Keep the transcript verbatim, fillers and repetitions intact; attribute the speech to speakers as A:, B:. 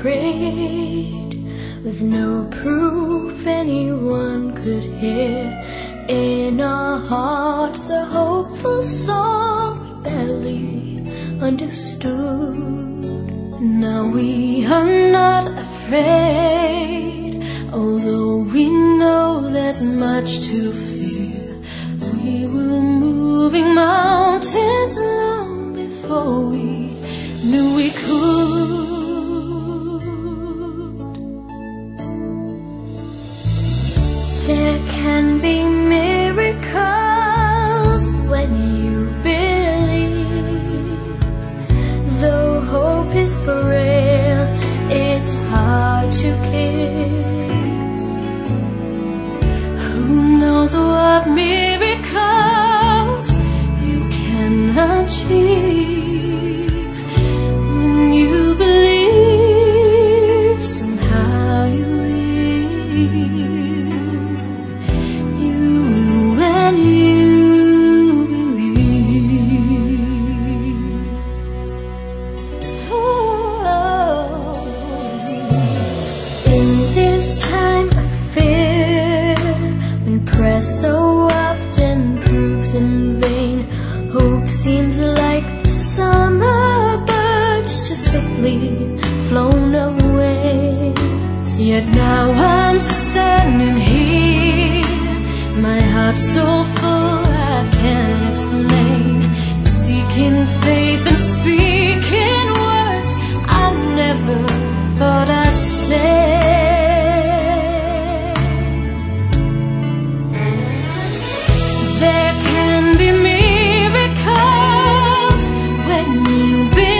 A: prayed with no proof anyone could hear. In our hearts a hopeful song we barely understood. Now we are not afraid, although we know there's much to fear. We were moving mountains long before we knew we could. There can be miracles when you believe. Though hope is frail, it's hard to keep. Who knows what miracles you can achieve when you believe, somehow you leave. You will when you believe. Oh. In this time of fear, when pressed so often proves in vain, hope seems like the summer bird just too swiftly flown away. Yet now I'm standing here, my heart's so full I can't explain. It's seeking faith and speaking words I never thought I'd say. There can be miracles when you believe.